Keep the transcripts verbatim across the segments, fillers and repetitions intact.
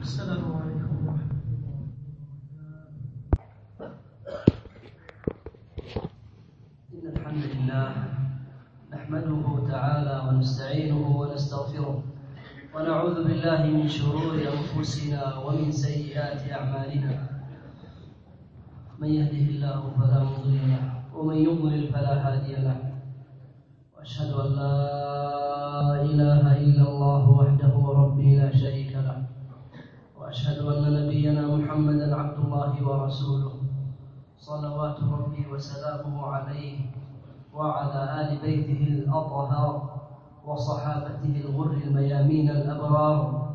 السلام عليكم ورحمة الله. إن الحمد لله نحمده تعالى ونستعينه ونستغفره ونعوذ بالله من شرور أنفسنا ومن سيئات أعمالنا. من يهده الله فلا مضل له ومن يضلل فلا هادي له. وأشهد أن لا إله إلا الله وحده ربي لا شريك له. وأشهد أن نبينا محمدا عبد الله ورسوله صلوات ربي وسلامه عليه وعلى آل بيته الأطهار وصحابته الغر الميامين الأبرار.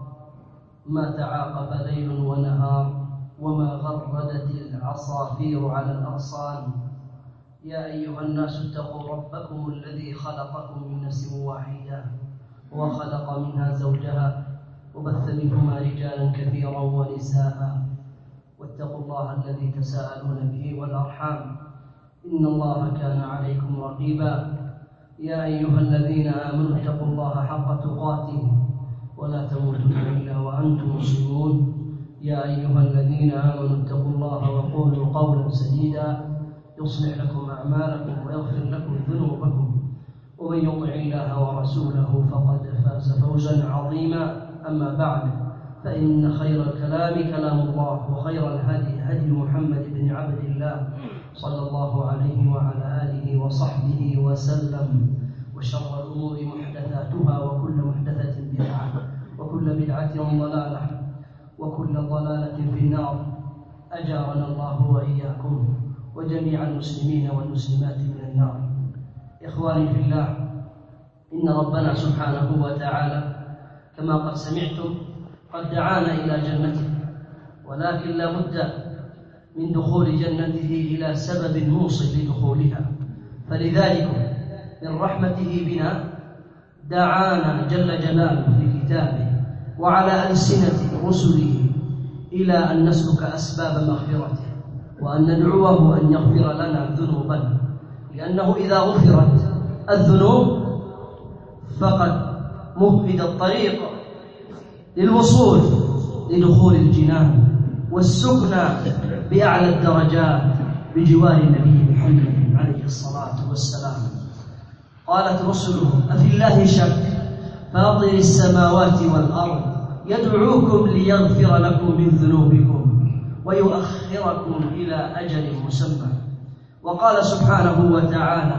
ما تعاقب ليل ونهار وما غردت العصافير على الأغصان. يا أيها الناس اتقوا ربكم الذي خلقكم من نفس واحدة وخلق منها زوجها وبث منهما رجالا كثيرا ونساء. واتقوا الله الذي تساءلون به والأرحام إن الله كان عليكم رقيبا. يا أيها الذين آمنوا اتقوا الله حق تقاته ولا تموتن إلا وأنتم مسلمون. يا أيها الذين آمنوا اتقوا الله وقولوا قولا سديدا يصلح لكم أعمالكم ويغفر لكم ذنوبكم ومن يطع الله ورسوله فقد فاز فوزا عظيما. أما بعد فإن خير الكلام كلام الله وخير الهدي هدي محمد بن عبد الله صلى الله عليه وعلى آله وصحبه وسلم. وشر الأمور محدثاتها وكل محدثة بدعة وكل بدعة ضلالة وكل ضلالة في النار. أجارنا الله وإياكم وجميع المسلمين والمسلمات من النار. إخواني في الله، إن ربنا سبحانه وتعالى كما قد سمعتم قد دعانا إلى جنته، ولكن لا بد من دخول جنته إلى سبب موصل لدخولها. فلذلك من رحمته بنا دعانا جل جلاله في كتابه وعلى ألسنة رسله إلى أن نسلك أسباب مغفرته وأن ندعوه أن يغفر لنا ذنوبنا، لأنه إذا غفرت الذنوب فقد مهد الطريق للوصول لدخول الجنان والسكنى بأعلى الدرجات بجوار النبي محمد عليه الصلاة والسلام. قالت رسله أفي الله شك فاطر السماوات والأرض يدعوكم ليغفر لكم من ذنوبكم ويؤخركم إلى أجل مسمى. وقال سبحانه وتعالى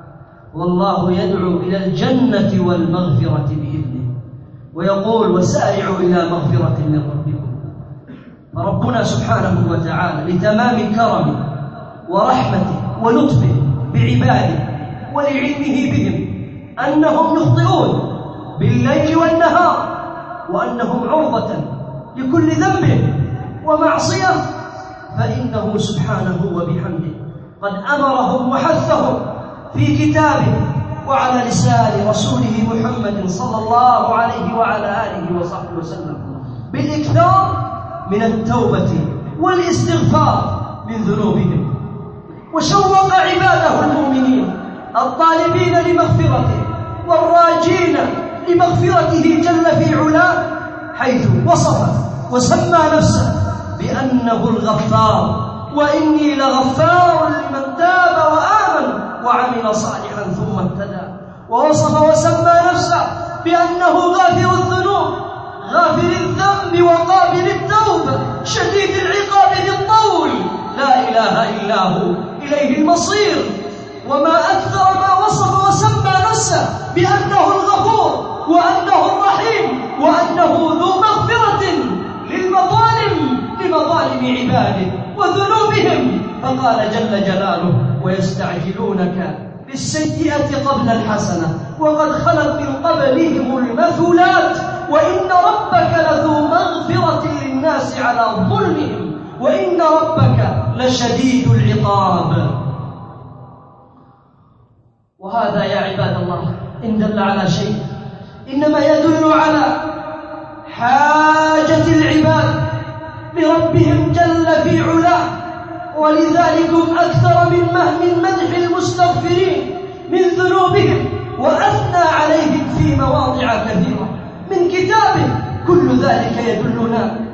والله يدعو إلى الجنة والمغفرة بإذنه ويقول وسارعوا إلى مغفرة من ربكم. فربنا سبحانه وتعالى لتمام كرمه ورحمته ولطفه بعباده ولعلمه بهم أنهم يخطئون بالليل والنهار وأنهم عرضة لكل ذنب ومعصية، فإنه سبحانه وبحمده قد أمرهم وحثهم في كتابه وعلى لسان رسوله محمد صلى الله عليه وعلى آله وصحبه وسلم بالإكثار من التوبة والاستغفار من ذنوبهم. وشوق عباده المؤمنين الطالبين لمغفرته والراجين لمغفرته جل في علاه حيث وصف وسمى نفسه بأنه الغفار وإني لغفار لمن تاب وآمن وعمل صالحا ثم اهتدى. ووصف وسمى نفسه بأنه غافر الذنوب غافر الذنب وقابل التوبة شديد العقاب ذي الطول لا إله إلا هو إليه المصير. وما أكثر ما وصف وسمى نفسه بأنه الغفور وأنه الرحيم وأنه ذو مغفرة للمظالم لمظالم عباده وذنوبهم. فقال جل جلاله ويستعجلونك بالسيئة قبل الحسنة وقد خلت من قبلهم المثلات وإن ربك لذو مغفرة للناس على ظلمهم وإن ربك لشديد العقاب. وهذا يا عباد الله إن دل على شيء إنما يدل على حاجة العباد لربهم جل في علاه. ولذلك أكثر من من مدح المستغفرين من ذنوبهم وأثنى عليهم في مواضع كثيرة من كتابه. كل ذلك يدلنا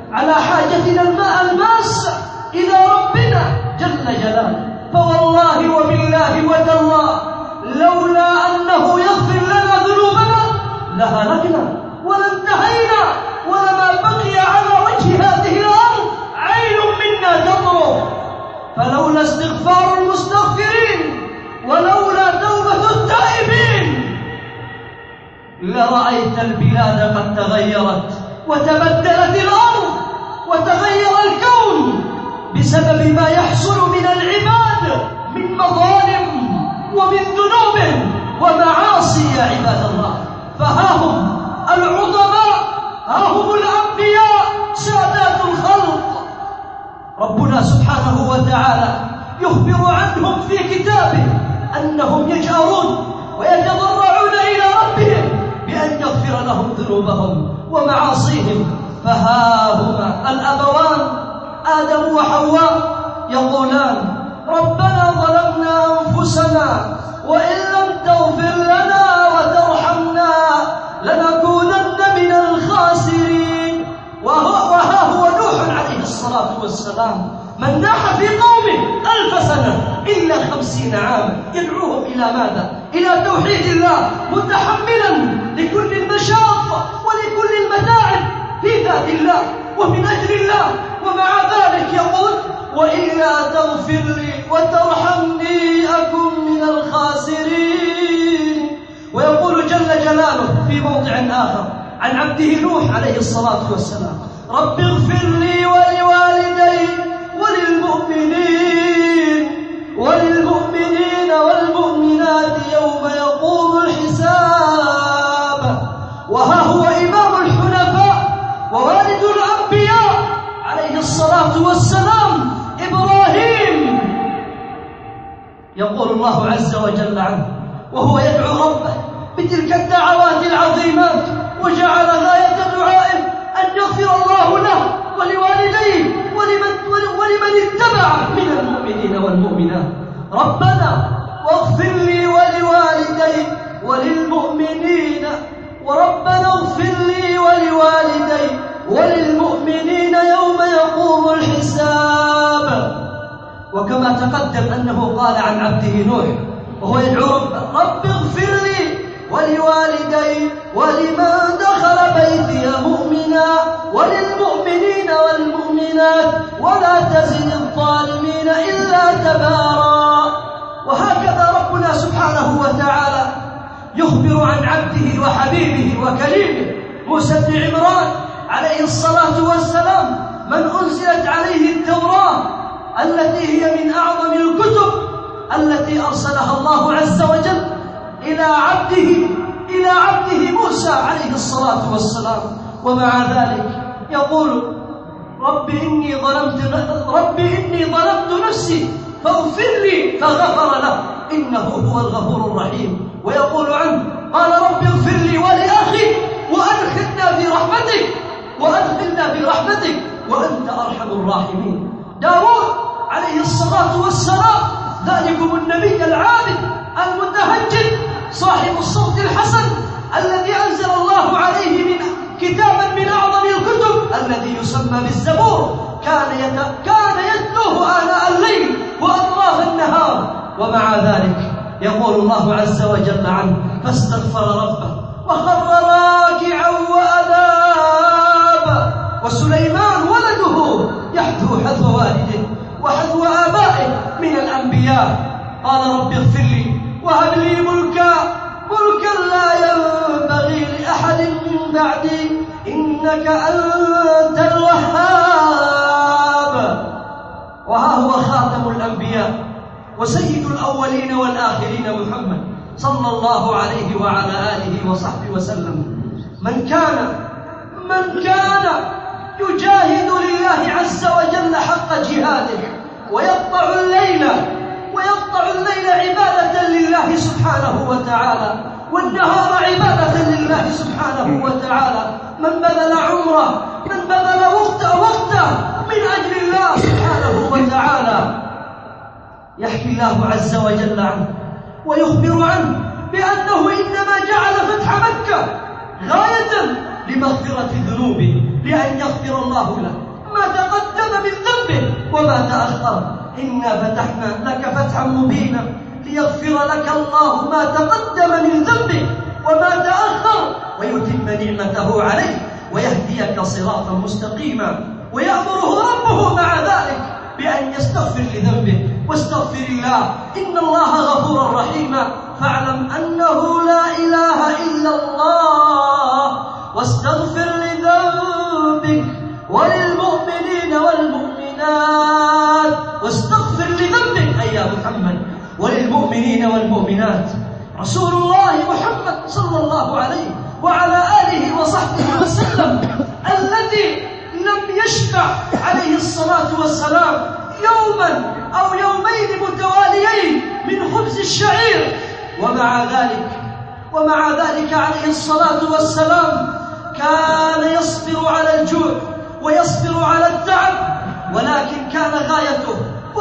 على حاجتنا الماء الماس إلى ربنا جل جلاله. فوالله وبالله وتالله لولا أنه يغفر لنا ذنوبنا لهلكنا ولانتهينا ولما بقي على وجه هذه الأرض عين منا تطرف. فلولا استغفار المستغفرين ولولا توبة التائبين لرأيت البلاد قد تغيرت وتبدلت الأرض وتغير الكون بسبب ما يحصل من العباد من مظالم ومن ذنوب ومعاصي يا عباد الله. فها هم العظماء، ها هم الأنبياء سادات الخلق، ربنا سبحانه وتعالى يخبر عنهم في كتابه أنهم يجأرون ويتضرعون إلى ربهم بأن يغفر لهم ذنوبهم ومعاصيهم. فها هما الأبوان آدم وحواء يقولان ربنا ظلمنا أنفسنا وإن لم تغفر لنا وترحمنا لنكونن من الخاسرين. وها هو نوح عليه الصلاة والسلام من ناح في قومه ألف سنة إلا خمسين عاما يدعوهم إلى ماذا؟ إلى توحيد الله، متحملا لكل المشاق ولكل المتاعب في ذات الله ومن أجل الله، ومع ذلك يقول وإلا تغفر لي وترحمني أكن من الخاسرين. ويقول جل جلاله في موضع آخر عن عبده نوح عليه الصلاة والسلام رب اغفر لي ولوالدي وللمؤمنين وللمؤمنين والمؤمنات يوم يقوم الحساب. وها هو إمام الحنفاء ووالد الأنبياء عليه الصلاة والسلام إبراهيم، يقول الله عز وجل عنه وهو يدعو ربه بتلك الدعوات العظيمات وجعل غاية دعائه أن يغفر الله له ولوالديه ولمن, ولمن اتبع من المؤمنين والمؤمنات. ربنا واغفر لي ولوالدي وللمؤمنين وربنا اغفر لي ولوالدي وللمؤمنين يوم يقوم الحساب. وكما تقدم أنه قال عن عبده نوح وهو يدعو ربه رب اغفر لي ولوالدي ولمن دخل بيتي مؤمنا وللمؤمنين والمؤمنات ولا تزد الظالمين إلا تبارا. وهكذا ربنا سبحانه وتعالى يخبر عن عبده وحبيبه وكليمه موسى بن عمران عليه الصلاة والسلام من أنزلت عليه التوراة التي هي من أعظم الكتب التي أرسلها الله عز وجل إلى عبده إلى عبده موسى عليه الصلاة والسلام. ومع ذلك يقول رب إني ظلمت رب إني ظلمت نفسي فاغفر لي فغفر له إنه هو الغفور الرحيم. ويقول عنه قال رب اغفر لي ولأخي وأدخلنا في رحمتك وأدخلنا في رحمتك وأنت أرحم الراحمين. داود عليه الصلاة والسلام ذلكم النبي العابد المتهجد صاحب الصوت الحسن الذي أنزل الله عليه من كتابا من أعظم الكتب الذي يسمى بالزبور كان يت... كان يتلوه آناء الليل وأطراف النهار. ومع ذلك يقول الله عز وجل عنه فاستغفر ربه وخر راكعا وأناب. وسليمان ولده يحذو حذو والده وحذو آبائه من الأنبياء قال رب اغفر لي وهب لي ملكا ملكا لا ينبغي لأحد من بعدي إنك أنت الوهاب. وها هو خاتم الأنبياء وسيد الأولين والآخرين محمد صلى الله عليه وعلى آله وصحبه وسلم من كان من كان يجاهد لله عز وجل حق جهاده ويقطع الليل ويقطع الليل عبادة لله سبحانه وتعالى والنهار عبادة لله سبحانه وتعالى. من بذل عمره من بذل وقته وقته من أجل الله سبحانه وتعالى. يحكي الله عز وجل عنه ويخبر عنه بأنه إنما جعل فتح مكة غاية لمغفرة ذنوبه، لأن يغفر الله له ما تقدم من ذنبه وما تأخر. إنا فتحنا لك فتحا مبينا ليغفر لك الله ما تقدم من ذنبه وما تأخر ويتم نعمته عليك ويهديك صراطا مستقيما. ويأمره ربه مع ذلك بأن يستغفر لذنبه. واستغفر الله إن الله غفور رحيم. فاعلم أنه لا إله إلا الله واستغفر لذنبك وللمؤمنين والمؤمنات. واستغفر لذنبك أي يا محمد وللمؤمنين والمؤمنات. رسول الله محمد صلى الله عليه وعلى آله وصحبه وسلم الذي لم يشبع عليه الصلاة والسلام يوما أو يومين متواليين من خبز الشعير، ومع ذلك ومع ذلك عليه الصلاة والسلام كان يصبر على الجوع ويصبر على التعب، ولكن كان غايته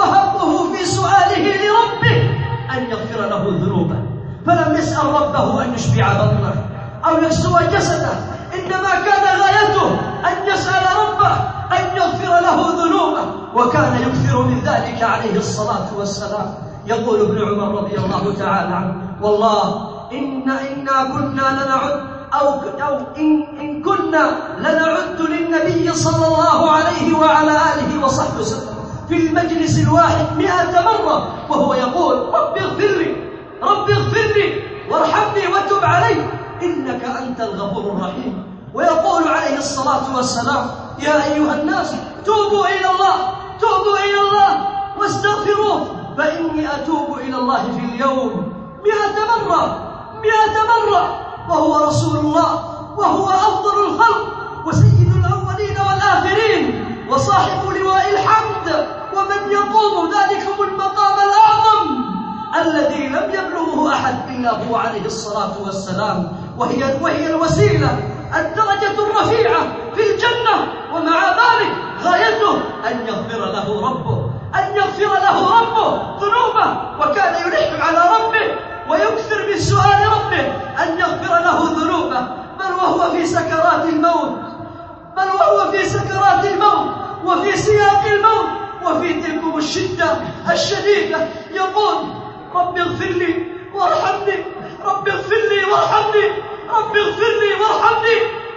وهمه في سؤاله لربه أن يغفر له ذنوبه. فلم يسأل ربه أن يشبع بطنه أو يكسو جسده، إنما كان غايته أن يسأل ربه أن يغفر له ذنوبه، وكان يكثر من ذلك عليه الصلاة والسلام. يقول ابن عمر رضي الله تعالى عنه: والله إن إنا كنا لنعد أو, أو إن, إن كنا لنعد للنبي صلى الله عليه وعلى آله وصحبه وسلم في المجلس الواحد مئة مرة وهو يقول: رب اغفر لي رب اغفر لي وارحمني وتب علي إنك أنت الغفور الرحيم. ويقول عليه الصلاة والسلام: يا أيها الناس توبوا إلى الله توبوا إلى الله واستغفروه فإني أتوب إلى الله في اليوم مئة مرة مئة مرة. وهو رسول الله وهو أفضل الخلق وسيد الأولين والآخرين وصاحب لواء الحمد، ومن يقوم ذلكم المقام الأعظم الذي لم يبلغه أحد إلا هو عليه الصلاة والسلام، وهي, وهي الوسيلة الدرجة الرفيعة في الجنة. ومع ذلك غايته أن يغفر له ربه أن يغفر له ربه ذنوبه، وكان يلح على ربه ويكثر من سؤال ربه أن يغفر له ذنوبه، بل وهو في سكرات الموت بل وهو في سكرات الموت وفي سياق الموت وفي تلكم الشدة الشديدة يقول: رب اغفر لي وارحمني رب اغفر لي وارحمني رب اغفر لي وارحمني.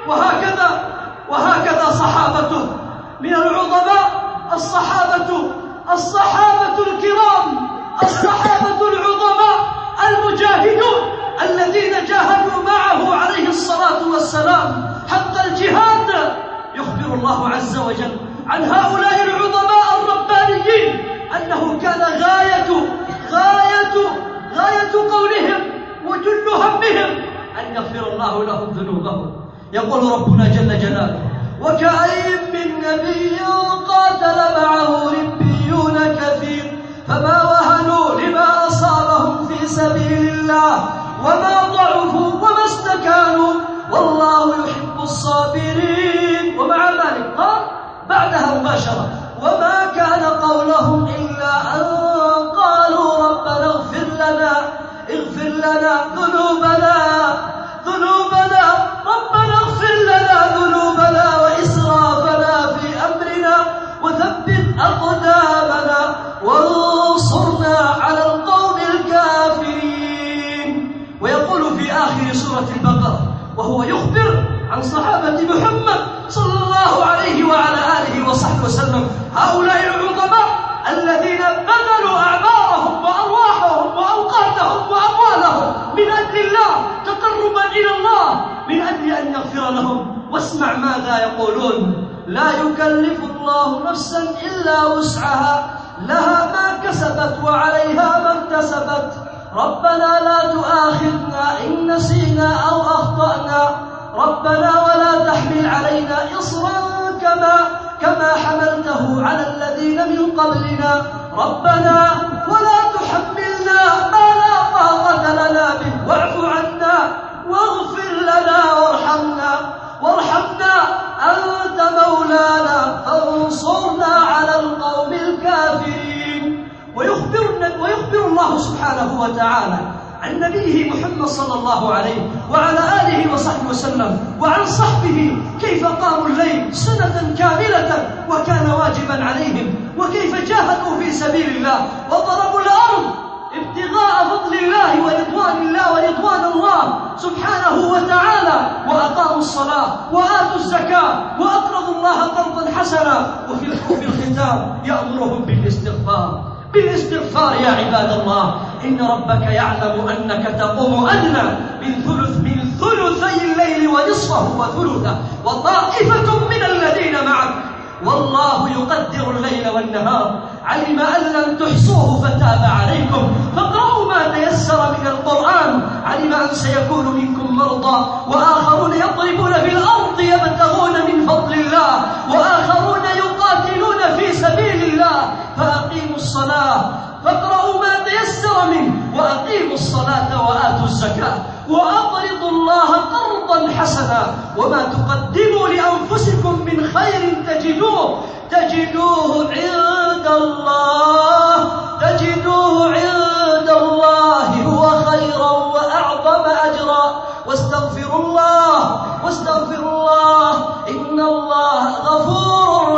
وهكذا وهكذا صحابته من العظماء، الصحابة الصحابة الكرام الصحابة العظماء المجاهدون الذين جاهدوا معه عليه الصلاة والسلام حق الجهاد. يخبر الله عز وجل عن هؤلاء العظماء الربانيين أنه كان غاية غاية غاية قولهم وجل همهم أن يغفر الله لهم ذنوبهم. يقول ربنا جل جلاله: وكأين من نبي قاتل معه ربيون كثير فما وهنوا لما أصابهم في سبيل الله وما ضعفوا وما استكانوا والله يحب الصابرين. ومع ذلك قال بعدها مباشرة: وما كان قولهم إلا أن قالوا ربنا اغفر لنا اغفر لنا ذنوبنا ذنوبنا ربنا اغفر لنا ذنوبنا وإسرافنا في أمرنا وثبت أقدامنا وانصرنا على القوم الكافرين. ويقول في آخر سورة البقرة وهو يخبر عن صحابة محمد صلى الله عليه وعلى آله وصحبه وسلم: هؤلاء العظماء الذين بذلوا أعمارهم وأرواحهم وأوقاتهم وأموالهم من أجل الله تقربا إلى الله من أجل أن يغفر لهم. واسمع ماذا يقولون: لا يكلف الله نفسا إلا وسعها لها ما كسبت وعليها ما اكتسبت ربنا لا تؤاخذنا إن نسينا أو أخطأنا ربنا ولا تحمل علينا إصرا كما كما حملته على الذين من قبلنا ربنا ولا تحملنا ما لا طاقة لنا به واعف عنا واغفر لنا وارحمنا وارحمنا أنت مولانا فانصرنا على القوم الكافرين. ويخبر, ويخبر الله سبحانه وتعالى عن نبيه محمد صلى الله عليه وعلى آله وصحبه وسلم وعن صحبه كيف قاموا الليل سنة كاملة وكان واجبا عليهم، وكيف جاهدوا في سبيل الله وضربوا الأرض ابتغاء فضل الله ورضوان الله ورضوان الله سبحانه وتعالى، وأقاموا الصلاة وآتوا الزكاة وأقرضوا الله قرضا حسنا. وفي الختام يأمرهم بالاستغفار بالاستغفار يا عباد الله. إن ربك يعلم أنك تقوم أدنى من ثلث من ثلثي الليل ونصفه وثلثه وطائفة من الذين معك، والله يقدر الليل والنهار، علم أن لن تحصوه فتاب عليكم، فاقرأوا ما تيسر من القرآن، علم أن سيكون منكم مرضى وآخرون يضربون في الأرض يبتغون من فضل الله وآخرون يقاتلون في سبيل الله، فأقيموا الصلاة، فاقرأوا ما تيسر منه، وأقيموا الصلاة وآتوا الزكاة وأقرضوا الله قرضا حسنا، وما تقدموا لأنفسكم من خير تجدوه تجدوه عند الله تجدوه عند الله هو خيرا وأعظم أجرا. واستغفروا الله واستغفروا الله إن الله غفور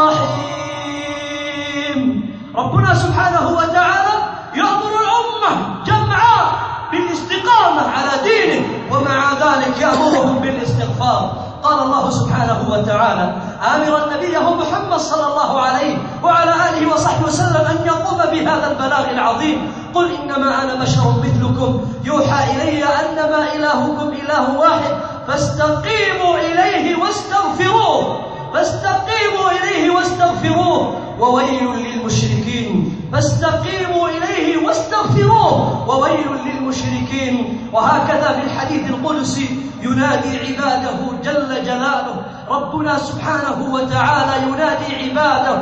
رحيم. ربنا سبحانه وتعالى يأمر الأمة جمعاء بالاستقامة على دينه، ومع ذلك يأمرهم بالاستغفار. قال الله سبحانه وتعالى آمرا نبيه محمد صلى الله عليه وعلى آله وصحبه وسلم أن يقوم بهذا البلاغ العظيم: قل إنما أنا بشر مثلكم يوحى إلي أنما إلهكم إله واحد فاستقيموا إليه واستغفروه فاستقيموا إليه واستغفروه وويل للمشركين فاستقيموا إليه واستغفروه وويل للمشركين. وهكذا في الحديث القدسي ينادي عباده جل جلاله، ربنا سبحانه وتعالى ينادي عباده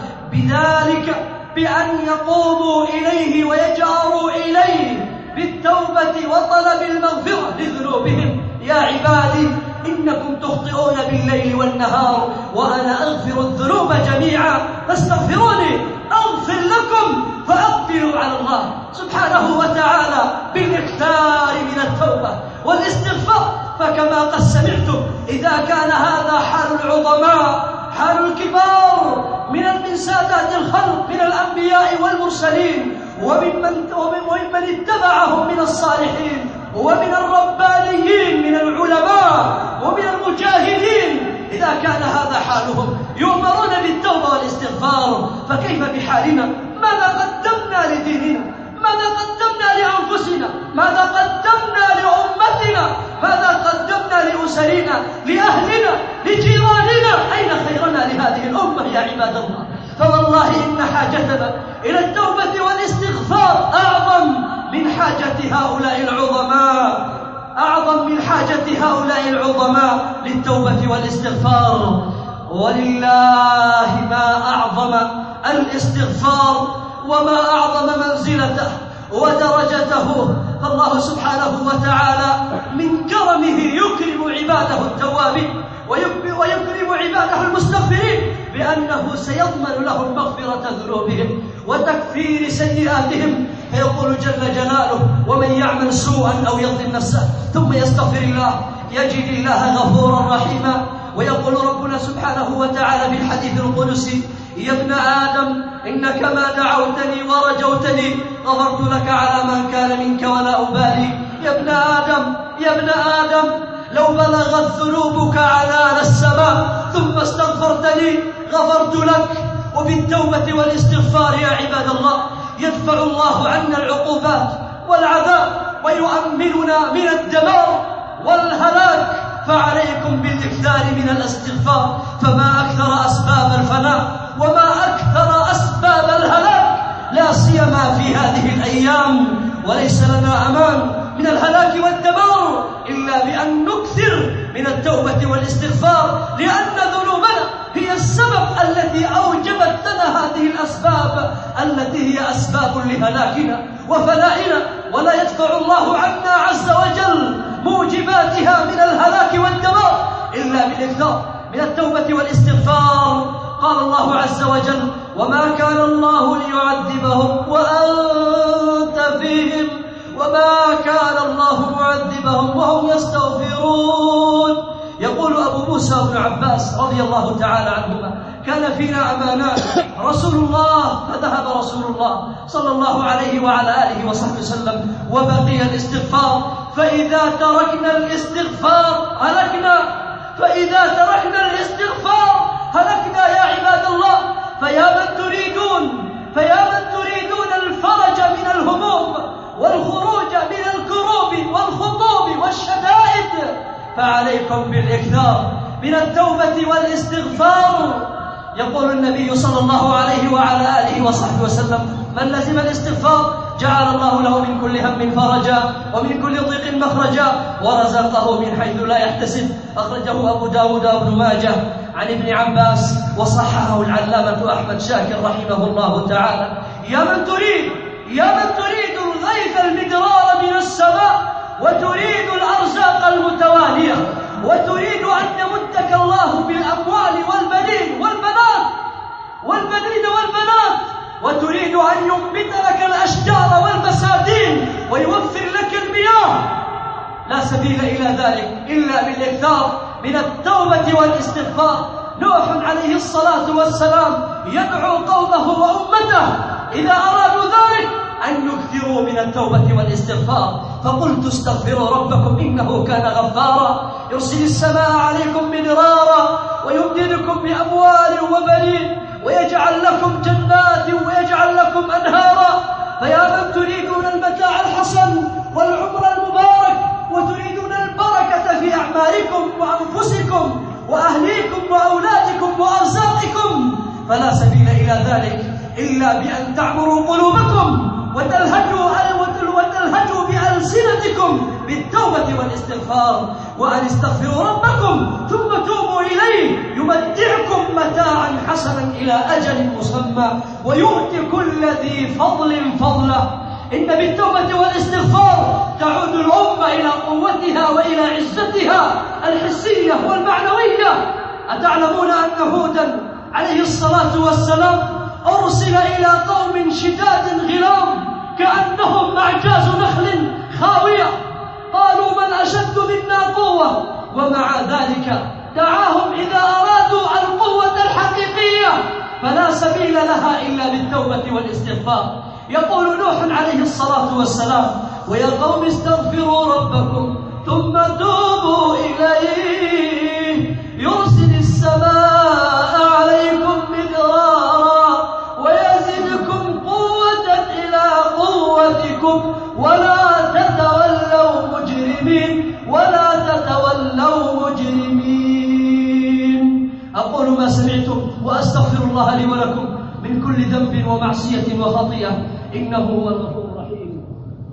بذلك بأن يقوموا إليه ويجأروا إليه بالتوبة وطلب المغفرة لذنوبهم. يا عبادي إنكم تخطئون بالليل والنهار وأنا أغفر الذنوب جميعا فاستغفروني أغفر لكم، فأقبلوا على الله سبحانه وتعالى بالإكثار من التوبة والاستغفار. فكما قد سمعتم إذا كان هذا حال العظماء حال الكبار من من سادات الخلق من الأنبياء والمرسلين وممن وممن اتبعهم من الصالحين ومن الربانيين من العلماء ومن المجاهدين، إذا كان هذا حالهم يؤمرون بالتوبة والاستغفار، فكيف بحالنا؟ ماذا قدمنا لديننا؟ ماذا قدمنا لأنفسنا؟ ماذا قدمنا لأمتنا؟ ماذا قدمنا لأسرنا لأهلنا لجيراننا؟ أين خيرنا لهذه الأمة يا عباد الله؟ فوالله إن حاجتنا إلى التوبة والاستغفار أعظم من حاجة هؤلاء العظماء أعظم من حاجة هؤلاء العظماء للتوبة والاستغفار. ولله ما أعظم الاستغفار وما أعظم منزلته ودرجته. فالله سبحانه وتعالى من كرمه يكرم عباده التوابين ويكرم عباده المستغفرين بأنه سيضمن لهم مغفرة ذنوبهم وتكفير سيئاتهم. فيقول جل جلاله: ومن يعمل سوءا أو يظلم نفسه ثم يستغفر الله يجد الله غفورا رحيما. ويقول ربنا سبحانه وتعالى في الحديث القدسي: يا ابن آدم إنك ما دعوتني ورجوتني غفرت لك على من كان منك ولا أبالي. يا ابن آدم يا ابن آدم لو بلغت ذنوبك عنان السماء ثم استغفرتني غفرت لك. وبالتوبة والاستغفار يا عباد الله يدفع الله عنا العقوبات والعذاب ويؤمننا من الدمار والهلاك. فعليكم بالإكثار من الاستغفار، فما أكثر أسباب الفناء وما أكثر أسباب الهلاك، لا سيما في هذه الأيام. وليس لنا أمان من الهلاك والدمار إلا بأن نكثر من التوبة والاستغفار، لأن ذنوبنا هي السبب التي أوجبت لنا هذه الأسباب التي هي أسباب لهلاكنا وفنائنا. ولا يدفع الله عنا عز وجل موجباتها من الهلاك والدمار إلا بالإكثار من التوبة والاستغفار. قال الله عز وجل: وما كان الله ليعذبهم وأنت فيهم وما كان الله معذبهم وهم يستغفرون. يقول أبو موسى بن عباس رضي الله تعالى عنهما: كان فينا أمانان رسول الله فذهب رسول الله صلى الله عليه وعلى آله وصحبه وسلم وبقي الاستغفار، فإذا تركنا الاستغفار هلكنا، فإذا تركنا الاستغفار هلكنا يا عباد الله. فيا من تريدون فيا من تريدون الفرج من الهموم والخروج من الكروب والخطوب والشدائد، فعليكم بالإكثار من التوبة والاستغفار. يقول النبي صلى الله عليه وعلى آله وصحبه وسلم: من لزم الاستغفار جعل الله له من كل هم فرجا ومن كل ضيق مخرجا ورزقه من حيث لا يحتسب. أخرجه أبو داود وابن ماجه عن ابن عباس وصححه العلامة أحمد شاكر رحمه الله تعالى. يا من تريد يا من تريد الغيث المدرار من السماء وتريد الأرزاق المتوالية وتريد أن يمدك الله بالأموال والبنين والبنات والبنين والبنات وتريد أن ينبت لك الأشجار والبساتين ويوفر لك المياه، لا سبيل إلى ذلك إلا بالإكثار من التوبة والاستغفار. نوح عليه الصلاة والسلام يدعو قومه وأمته إذا أرادوا ذلك أن يكثروا من التوبة والاستغفار. فقلت استغفروا ربكم إنه كان غفارا يرسل السماء عليكم مدرارا ويمددكم بأموال وبنين ويجعل لكم جنات ويجعل لكم أنهارا. فيا من تريدون المتاع الحسن والعمر المبارك وتريدون البركة في أعمالكم وأنفسكم وأهليكم وأولادكم وأرزاقكم، فلا سبيل إلى ذلك إلا بأن تعمروا قلوبكم وتلهجوا وتلهجوا بألسنتكم بالتوبة والاستغفار، وأن استغفروا ربكم ثم توبوا إليه يمتعكم متاعا حسنا إلى أجل مسمى ويؤتي كل ذي فضل فضله. إن بالتوبة والاستغفار تعود الأمة إلى قوتها وإلى عزتها الحسية والمعنوية. أتعلمون أن هودا عليه الصلاة والسلام أرسل إلى قوم شداد غلام كأنهم أعجاز نخل خاوية، قالوا من أشد منا قوة، ومع ذلك دعاهم إذا أرادوا القوة الحقيقية فلا سبيل لها إلا بالتوبة والاستغفار. يقول نوح عليه الصلاة والسلام: ويا قوم استغفروا ربكم ثم توبوا إليه يرسل السماء عليكم مدرارا ويزدكم قوة إلى قوتكم ولا تتولوا مجرمين ولا تتولوا مجرمين. أقول ما سمعتم وأستغفر الله لي ولكم من كل ذنب ومعصية وخطيئة إنه هو الغفور الرحيم.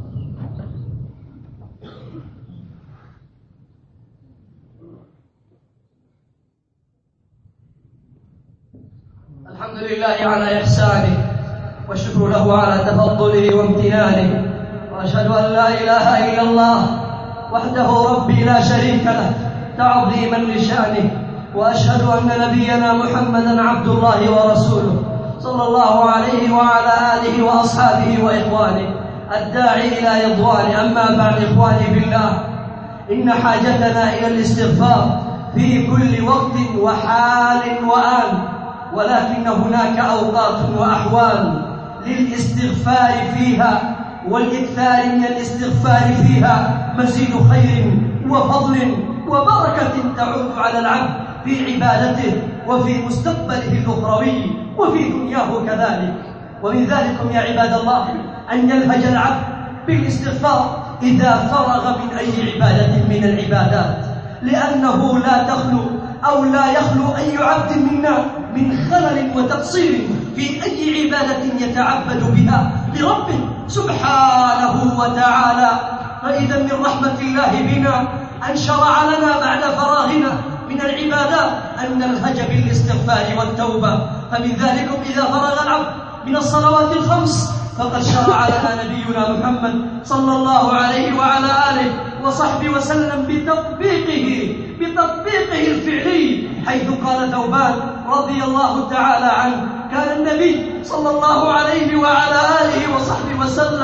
الحمد لله على إحسانه والشكر له على تفضله وامتنانه، وأشهد أن لا إله إلا الله وحده ربي لا شريك له تعظيما لشأنه، وأشهد أن نبينا محمدا عبد الله ورسوله صلى الله عليه وعلى آله وأصحابه وإخوانه الداعي إلى رضوانه. أما بعد إخواني بالله، إن حاجتنا إلى الاستغفار في كل وقت وحال وآن، ولكن هناك أوقات وأحوال للاستغفار فيها، والإكثار من الاستغفار فيها مزيد خير وفضل وبركة تعود على العبد في عبادته وفي مستقبله الأخروي وفي دنياه كذلك. ومن ذلكم يا عباد الله أن يلهج العبد بالاستغفار إذا فرغ من أي عبادة من العبادات، لأنه لا تخلو أو لا يخلو أي عبد منا من خلل وتقصير في أي عبادة يتعبد بها لربه سبحانه وتعالى. فإذا من رحمة الله بنا أن شرع لنا بعد فراغنا من العبادات أن نلهج بالاستغفار والتوبة. فمن ذلكم إذا فرغ العبد من الصلوات الخمس فقد شرع لنا نبينا محمد صلى الله عليه وعلى آله وصحبه وسلم بتطبيقه بتطبيقه الفعلي، حيث قال ثوبان رضي الله تعالى عنه: كان النبي صلى الله عليه وعلى آله وصحبه وسلم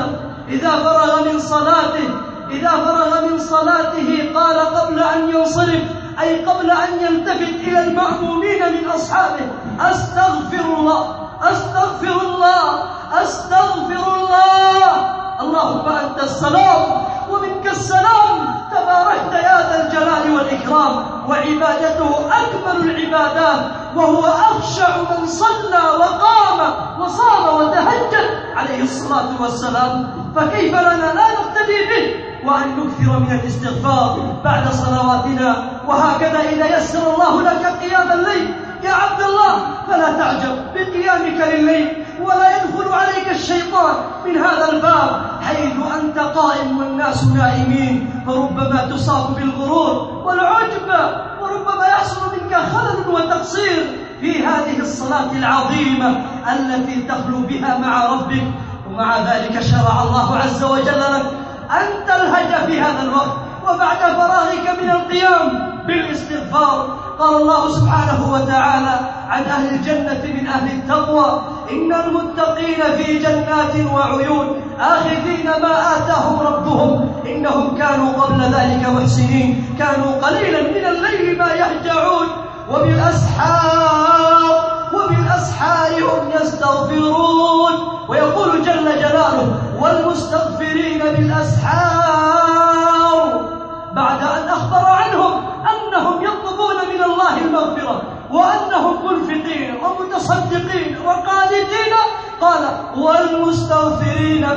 إذا فرغ من صلاته إذا فرغ من صلاته قال قبل أن ينصرف، أي قبل أن يلتفت إلى المأمومين من أصحابه: أستغفر الله أستغفر الله أستغفر الله، اللهم أنت السلام ومنك السلام، تباركت يا ذا الجلال والإكرام. وعبادته أكمل العبادات، وهو أخشع من صلى وقام وصام وتهجد عليه الصلاة والسلام. فكيف لنا لا نقتدي به وأن نكثر من الاستغفار بعد صلواتنا؟ وهكذا إذا يسر الله لك قيام الليل يا عبد الله فلا تعجب بقيامك لليل، ولا يدخل عليك الشيطان من هذا الباب حيث أنت قائم والناس نائمين، فربما تصاب بالغرور والعجب، وربما يحصل منك خلل وتقصير في هذه الصلاة العظيمة التي تخلو بها مع ربك. ومع ذلك شرع الله عز وجل لك أن تلهج في هذا الوقت وبعد فراغك من القيام بالاستغفار. قال الله سبحانه وتعالى عن أهل الجنة من أهل التقوى: إن المتقين في جنات وعيون آخذين ما آتاهم ربهم إنهم كانوا قبل ذلك محسنين كانوا قليلا من الليل ما يهجعون وبالأسحار وبالأسحار هم يستغفرون. ويقول جل جلاله: والمستغفرين بالأسحار، بعد أن أخبر عنهم أنهم يطلبون من الله المغفرة وأنهم منفقين ومتصدقين وقانتين، قال: والمستغفرين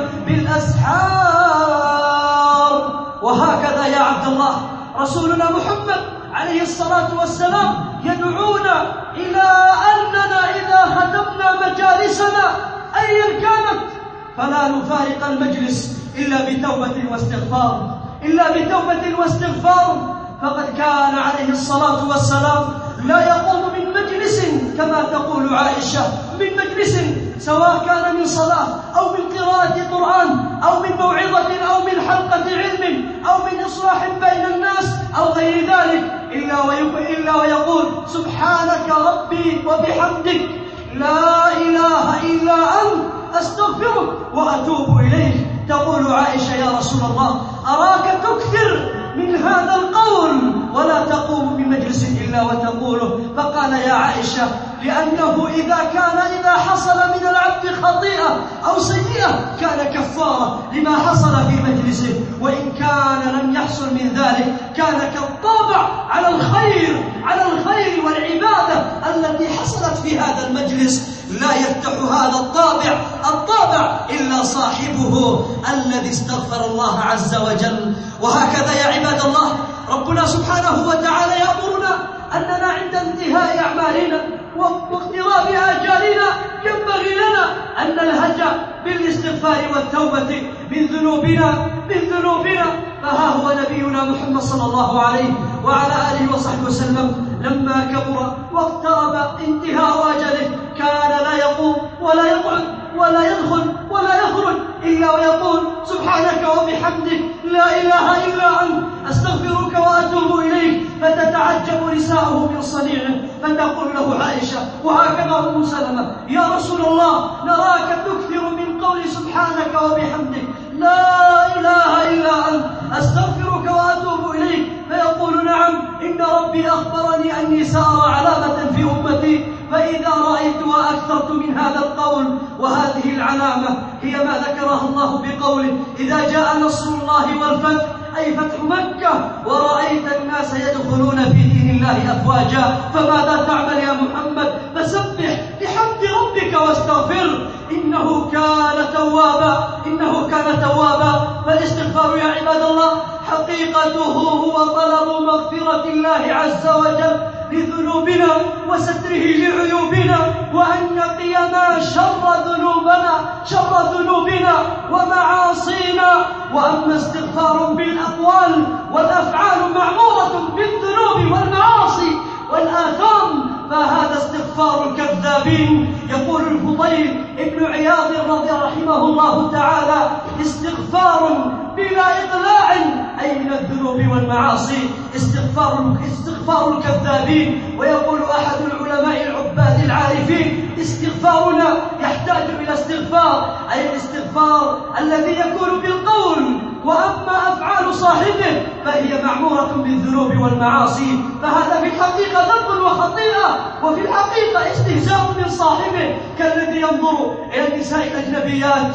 بالأسحار. وهكذا يا عبد الله رسولنا محمد عليه الصلاة والسلام يدعونا إلى أننا إذا ختمنا مجالسنا أيا كانت فلا نفارق المجلس إلا بتوبة واستغفار إلا بتوبة واستغفار. فقد كان عليه الصلاة والسلام لا يقوم من مجلس كما تقول عائشة، من مجلس سواء كان من صلاة أو من قراءة قرآن أو من موعظة أو من حلقة علم أو من إصلاح بين الناس أو غير ذلك، إلا ويقول: سبحانك ربي وبحمدك، لا إله إلا أنت، أستغفرك وأتوب إليك. تقول عائشة: يا رسول الله أراك تكثر من هذا القول ولا تقوم بمجلس إلا وتقوله. فقال: يا عائشة لأنه إذا كان إذا حصل من العبد خطيئة أو سيئة كان كفارة لما حصل في مجلسه، وإن كان لم يحصل من ذلك كان كالطابع على الخير على الخير والعبادة التي حصلت في هذا المجلس. لا يفتح هذا الطابع الطابع إلا صاحبه الذي استغفر الله عز وجل. وهكذا يا عباد الله ربنا سبحانه وتعالى يأمرنا أننا عند انتهاء أعمالنا واقتراب آجالنا ينبغي لنا أن نلهج بالاستغفار والتوبة من ذنوبنا من ذنوبنا فها هو نبينا محمد صلى الله عليه وعلى آله وصحبه وسلم لما كبر واقترب انتهاء أجله كان لا يقوم ولا يقعد ولا يدخل ولا يخرج إلا ويقول: سبحانك وبحمدك، لا إله إلا أنت، أستغفرك وأتوب إليك. فتتعجب نساؤه من صنيعه فتقول له عائشة وهكذا أم سلمة: يا رسول الله نراك تكثر من قول سبحانك وبحمدك، لا إله إلا أنت، أستغفرك وأتوب إليك. فيقول: نعم، إن ربي أخبرني أني سأرى علامة في أمتي فإذا رأيتها أكثرت من هذا القول. وهذه العلامة هي ما ذكرها الله بقوله: إذا جاء نصر الله والفتح، أي فتح مكة، ورأيت الناس يدخلون في دين الله أفواجا. فماذا تعمل يا محمد؟ فسبح بحمد ربك واستغفر إنه كان توابا إنه كان توابا. فالاستغفار يا عباد الله حقيقته هو طلب مغفرة الله عز وجل لذنوبنا وستره لعيوبنا وأن نقينا شر ذنوبنا شر ذنوبنا ومعاصينا. وأما استغفار بالأقوال والأفعال معمورة بالذنوب والمعاصي والآثام فهذا استغفار الكذابين. يقول الفضيل ابن عياض رضي رحمه الله تعالى: استغفار بلا إقلاع، أي من الذنوب والمعاصي، استغفار استغفار الكذابين. ويقول أحد العلماء العباد العارفين: استغفارنا يحتاج تحتاج إلى استغفار، أي الاستغفار الذي يكون بالقول، وأما أفعال صاحبه فهي معمورة بالذنوب والمعاصي، فهذا في الحقيقة ذنب وخطيئة، وفي الحقيقة استهزاء من صاحبه، كالذي ينظر إلى النساء الأجنبيات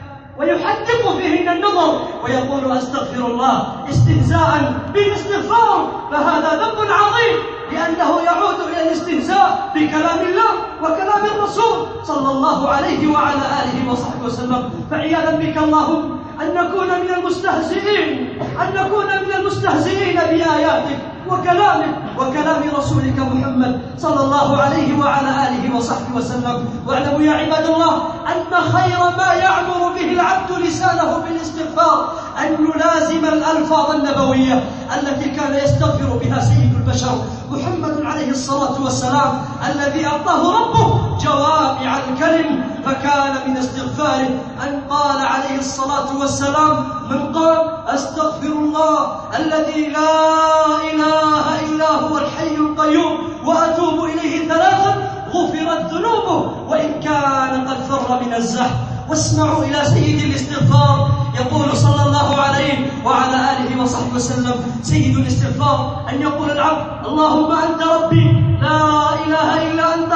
ويحدق فيهن النظر ويقول أستغفر الله استهزاء بالاستغفار، فهذا ذنب عظيم، لأنه يعود إلى الاستهزاء بكلام الله وكلام الرسول صلى الله عليه وعلى آله وصحبه وسلم. فعياذا بك اللهم أن نكون من المستهزئين، أن نكون من المستهزئين بآياتك وكلامك وكلام رسولك محمد صلى الله عليه وعلى آله وصحبه وسلم. واعلموا يا عباد الله أن خير ما يعمر به العبد لسانه بالاستغفار أن نلازم الألفاظ النبوية التي كان يستغفر بها سيد البشر محمد عليه الصلاة والسلام، الذي أعطاه ربه جوامع الكلم، فكان من استغفاره أن قال عليه الصلاة والسلام: من قال أستغفر الله الذي لا إله إلا هو الحي القيوم وأتوب إليه ثلاثا غفرت ذنوبه وإن كان قد فر من الزحف. واسمعوا إلى سيد الاستغفار يقول صلى الله عليه وعلى آله وصحبه وسلم: سيد الاستغفار أن يقول العبد: اللهم أنت ربي لا إله إلا أنت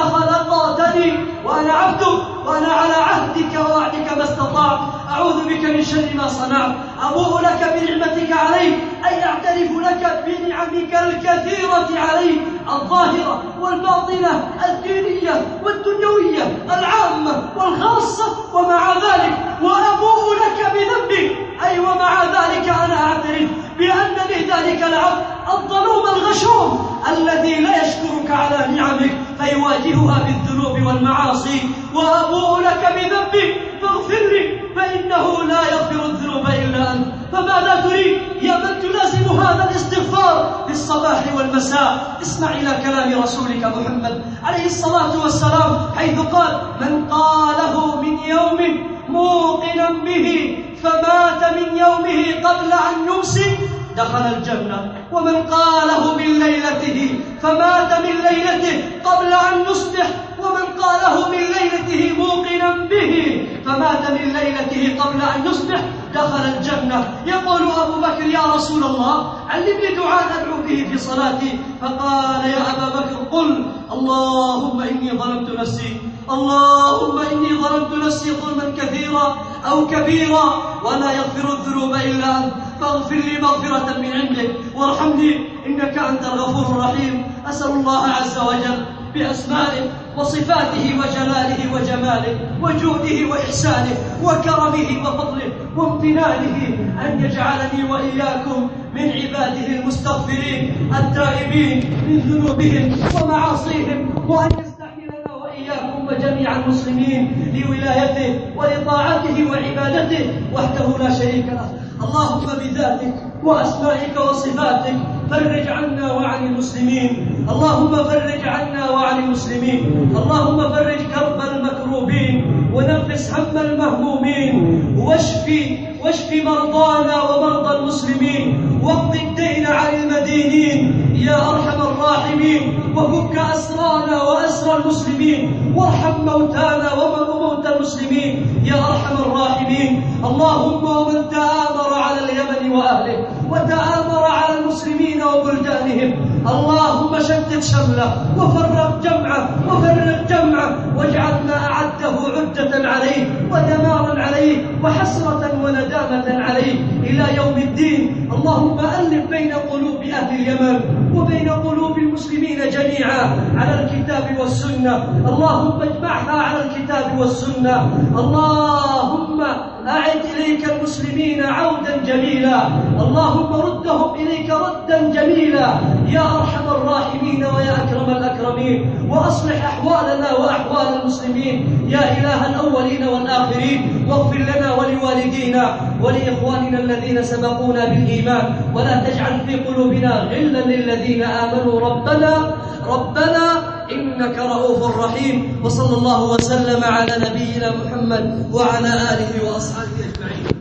خلقتني وأنا عبدك وأنا على عهدك ووعدك ما استطعت، أعوذ بك من شر ما صنعت، أبوء لك بنعمتك علي، أي أعترف لك بنعمك الكثيرة علي الظاهرة والباطنة الدينية والدنيوية العامة والخاصة، ومع ذلك وأبوء لك بذنبي، أي ومع ذلك أنا أعترف بأنني ذلك العبد الظلوم الغشوم الذي لا يشكرك على نعمك فيواجهها بالذنوب والمعاصي، وأبوء لك بذنبي فاغفر لي فإنه لا يغفر الذنوب إلا أنت. فماذا تريد يا من تلازم هذا الاستغفار في الصباح والمساء؟ اسمع إلى كلام رسولك محمد عليه الصلاة والسلام حيث قال: من قاله من يومه موقنا به فمات من يومه قبل أن يمسي دخل الجنة، ومن قاله من ليلته فمات من ليلته قبل أن يصبح، ومن قاله من ليلته موقنا به فمات من ليلته قبل أن يصبح دخل الجنة. يقول أبو بكر: يا رسول الله علمني دعاء أدعو به في صلاتي. فقال: يا أبا بكر قل: اللهم إني ظلمت نفسي، اللهم إني ظلمت نفسي ظلما كثيرا أو كبيرا ولا يغفر الذنوب إلا أنت، فاغفر لي مغفرة من عندك وارحمني إنك أنت الغفور الرحيم. أسأل الله عز وجل بأسمائه وصفاته وجلاله وجماله وجوده وإحسانه وكرمه وفضله وامتنانه أن يجعلني وإياكم من عباده المستغفرين التائبين من ذنوبهم ومعاصيهم، وأن يستحيلنا وإياكم وجميع المسلمين لولايته ولطاعته وعبادته وحده لا شريك له. اللهم بذاتك وأسمائك وصفاتك فرج عنا وعن المسلمين، اللهم فرج عنا وعن المسلمين، اللهم فرج كرب المكروبين ونفس هم المهمومين، واشفي واشفي مرضانا ومرضى المسلمين، واقض الدين عن المدينين يا أرحم الراحمين، وفك أسرانا وأسرى المسلمين، وارحم موتانا وموتى المسلمين يا أرحم الراحمين. اللهم ومن تآمر على اليمن وأهله وتآمر على المسلمين وبلدانهم، اللهم شتت شمله وفرق جمعه وفرق جمعه، واجعل ما أعده عدة عليه ودمارا عليه وحسرة وندامة عليه إلى يوم الدين. اللهم ألف بين قلوب أهل اليمن وبين قلوب المسلمين جميعا على الكتاب والسنة، اللهم اجمعها على الكتاب والسنة. اللهم أعد إليك المسلمين عودا جميلا، اللهم ردهم إليك ردا جميلا يا أرحم الراحمين ويا أكرم الأكرمين، وأصلح أحوالنا وأحوال المسلمين يا إله الأولين والآخرين، واغفر لنا ولوالدينا ولإخواننا الذين سبقونا بالإيمان، ولا تجعل في قلوبنا غلا للذين آمنوا ربنا ربنا إنك رؤوف رحيم. وصلى الله وسلم على نبينا محمد وعلى آله وأصحابه أجمعين.